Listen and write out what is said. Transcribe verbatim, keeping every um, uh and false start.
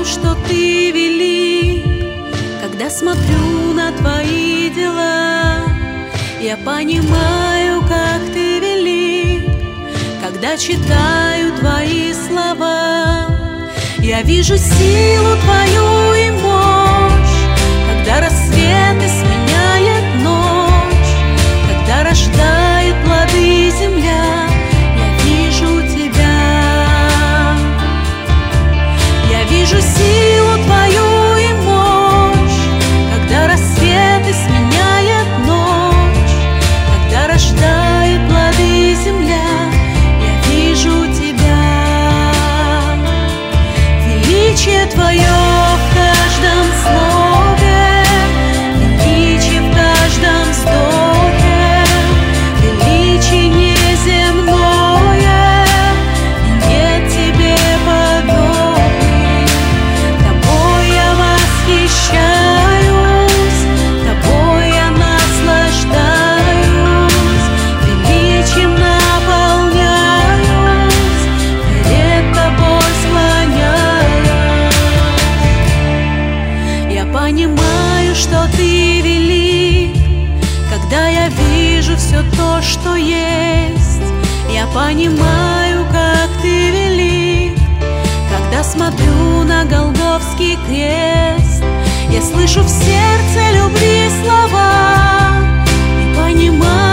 что Ты велик. Когда смотрю на Твои дела, я понимаю, как Ты велик. Когда читаю Твои слова, я вижу силу Твою и мощь. Когда рассветы сменяет ночь, когда рождает плоды земля, я вижу Тебя. Я вижу силу Твою и мощь. Когда рассветы сменяет ночь, когда рождает плоды земля, я вижу Тебя. Величие Твое в каждом слове, величие в каждом вздохе, величие неземное, и нет Тебе подобных. Тобой я восхищаюсь, Тобой я наслаждаюсь, величием наполняюсь, перед Тобой склоняюсь. Я понимаю, что Ты велик, когда я вижу все то, что есть. Я понимаю, как Ты велик, когда смотрю на Голгофский крест. Я слышу в сердце любви слова и понимаю,